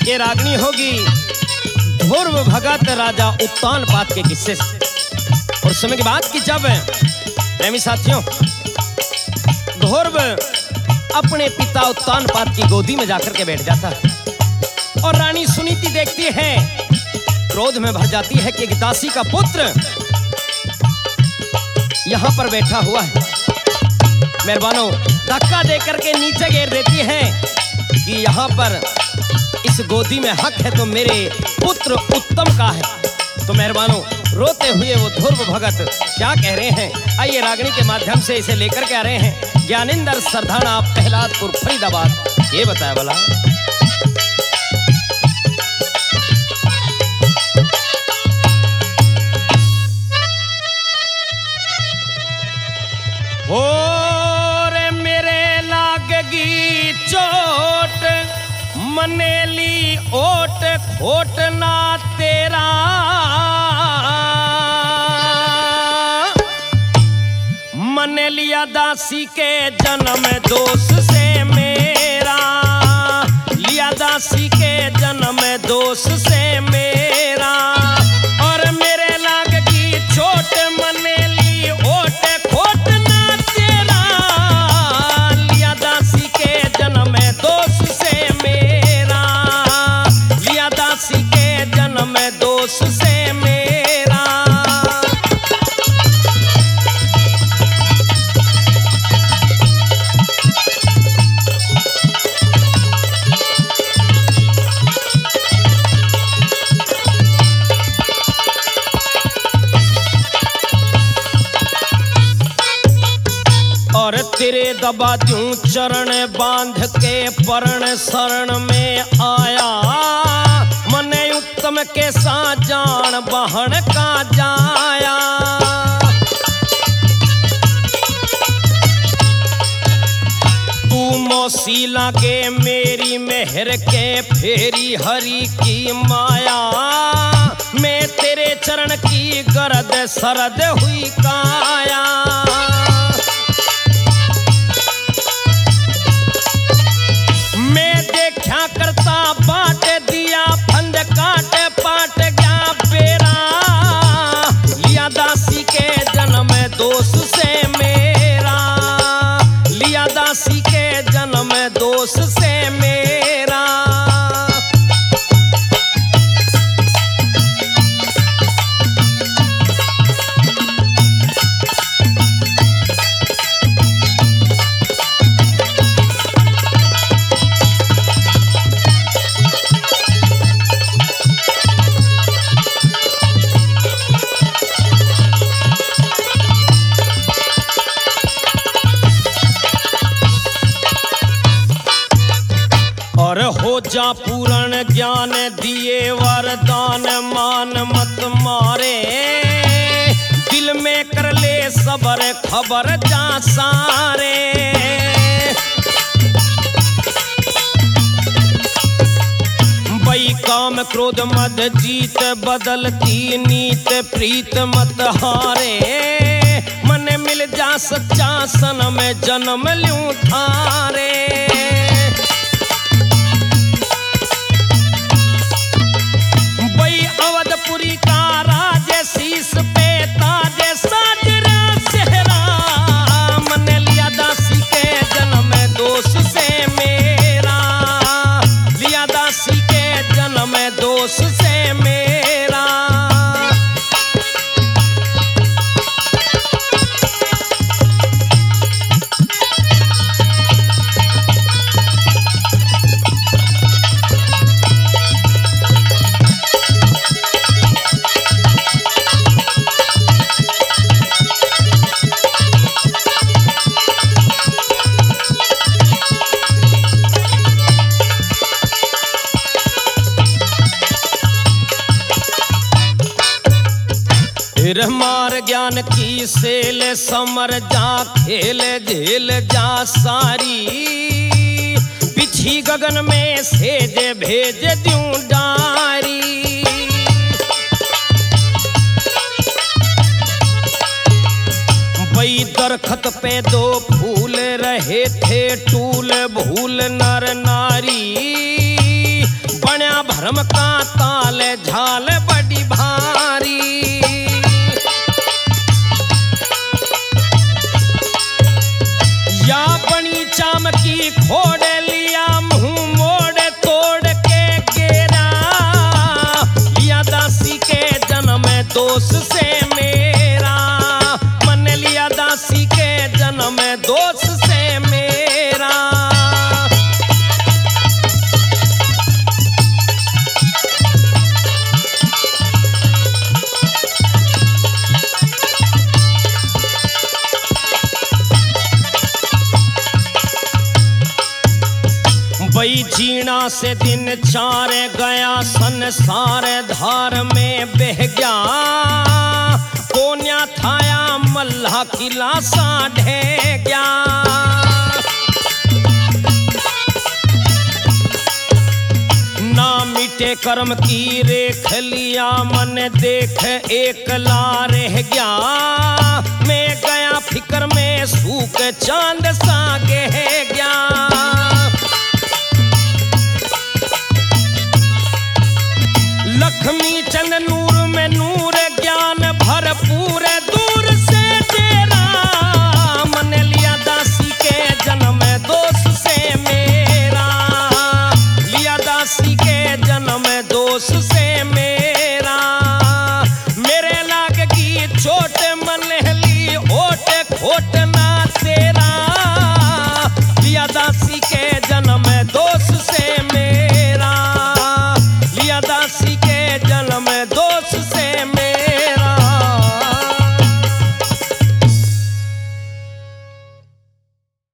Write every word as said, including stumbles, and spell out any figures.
ये रागनी होगी ध्रुव भगत राजा उत्तानपाद के किस्से से। और समय की बात की जब प्रेमी साथियों ध्रुव अपने पिता उत्तानपाद की गोदी में जाकर के बैठ जाता है और रानी सुनीति देखती है, क्रोध में भर जाती है कि एक दासी का पुत्र यहां पर बैठा हुआ है। मेहरबानो धक्का देकर के नीचे गिर देती है कि यहां पर इस गोदी में हक है तो मेरे पुत्र उत्तम का है। तो मेहरबानो रोते हुए वो ध्रुव भगत क्या कह रहे हैं, आइए रागनी के माध्यम से इसे लेकर के आ रहे हैं ज्ञानेंद्र सरधाना प्रहलादपुर फरीदाबाद। ये बताया बोला और मेरे लागगी चोट मनेली ओट खोट ना तेरा मन लिया दासी के जन्म दोष से मेरा, लिया दासी के जन्म दोष से मेरा। और मेरे लाग की चोट मनेली ओट खोट ना तेरा, लिया दासी के जन्म दोष से मेरा, लिया दासी के जन्म दोष से मेरा। और तेरे दबा दूं चरण बांध के परण शरण में आया, मने उत्तम के साथ जान बहन का जाया। तू मौसी लागे मेरी मेहर के फेरी हरि की माया, मैं तेरे चरण की गरद सरद हुई काया। क्या करता बाट दिया फंद काट पाट गया बेरा, लिया दासी के जन्म दोष से मेरा, लिया दासी के जन्म दोष से मेरा। और हो जा पूर्ण ज्ञान दिए वरदान मान मत मारे, दिल में कर ले सबर खबर जा सारे। बई काम क्रोध मद जीत बदलती नीत प्रीत मत हारे, मन मिल जा सच्चा सन में जन्म लूं थारे। अवधपुरी का राज शीस पे ताज साजरा सेहरा, मन लिया दासी के जन्म दोष से मेरा, लिया दासी के जन्म दोष से मेरा। फिर मार ज्ञान की सेल समर जा खेल झेल जा सारी, पिछी गगन में सेज भेज दूं डारी। बई दरखत पे दो फूल रहे थे टूल भूल नर नारी, बण्या धर्म का ताल झाल बड़ी भारी। या बनी चाम की खोड़ लिया मुंह मोड़ तोड़ के गेरा। लिया दासी के जन्म दोष से मेरा, मन लिया दासी के जन्म दोष से मेरा। वही जीना से दिन चार गया, संसार धार में बह गया। कोन्या थाया मल्हा किला सा ढह गया। ना मिटे कर्म की रेख लिया, मन देख एकला रह गया। मैं गया फिक्र में सूख चांद सा